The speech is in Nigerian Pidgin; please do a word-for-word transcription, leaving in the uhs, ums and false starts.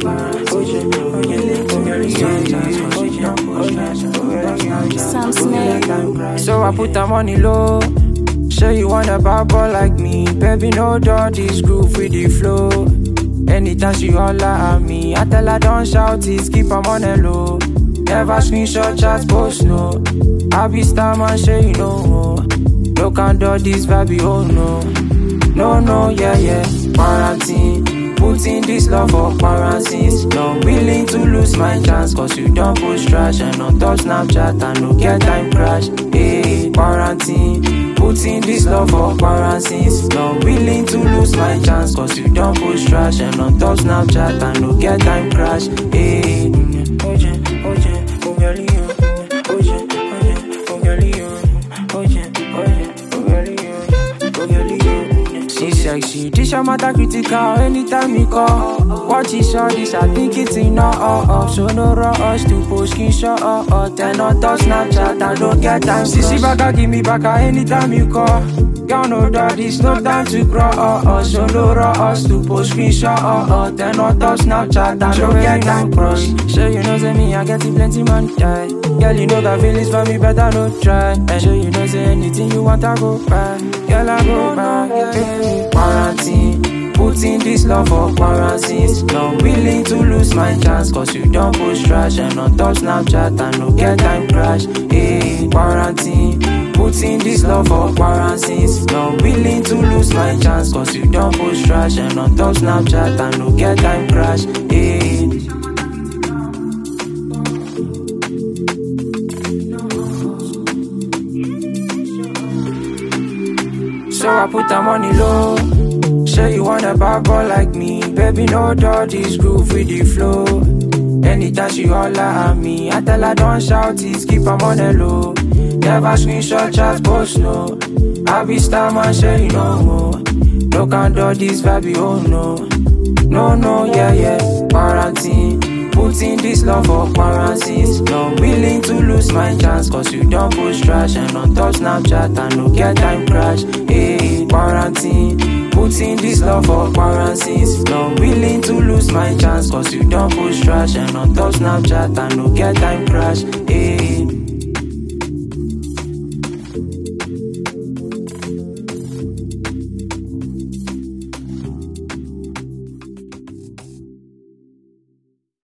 Sam Snake. So I put her money low. Sure you want a bad boy like me, baby, no doubt this groove with the flow. Anytime she holler at me, I tell her don't shout it, keep her money low. Never screenshot, chat, post, no. I be star man, sure you know. No can do this baby, oh no. No, no, yeah, yeah, quarantine. Putting this love for quarantines. Not willing to lose my chance, cause you don't post trash. And on top Snapchat, I no get time crash. Hey, quarantine. Putting this love for quarantines. Not willing to lose my chance, cause you don't post trash. And on top Snapchat, I no get time crash. Hey, oje, oje, ogali yo. Oje, oje, ogali yo. Oje, oje, ogali yo. Ogali yo. She sexy, this your matter critical. Anytime you call, watch it short, this I think it's enough. Oh, oh. So no rush to post screenshot. Oh, oh. Then on top Snapchat, I don't get time. Sissy back, give me back anytime you call. Y'all know that it's no time to grow. Oh, oh. So no rush to post screenshot. Oh, oh. Then on top Snapchat, I don't get time cross. So you know say me, I get plenty money. Yeah. Girl, you know got feelings for me, better no try. And so you know say anything you want, I go back. Girl, I go back. Yeah. Quarantine, putting this love for quarantines. Not willing to lose my chance, cause you don't post trash. And on top Snapchat, I no get time crash. Hey, quarantine, putting this love for quarantines. Not willing to lose my chance, cause you don't post trash. And on top Snapchat, I no get time crash. Hey. So I put her money low. Sure you want a bad boy like me, baby, no doubt this groove with the flow. Anytime she holler at me, I tell her don't shout it, keep her money low. Never screenshot, chat, post, no. I be star man, sure you know. No can do this baby, oh no. No, no, yeah, yeah, quarantine. Putting this love for quarantines. Not willing to lose my chance, cause you don't post trash. And on top Snapchat, I no get time crash. Hey, quarantine. Putting this love for quarantines. Not willing to lose my chance, cause you don't post trash. And on top Snapchat, I no get time crash. Hey.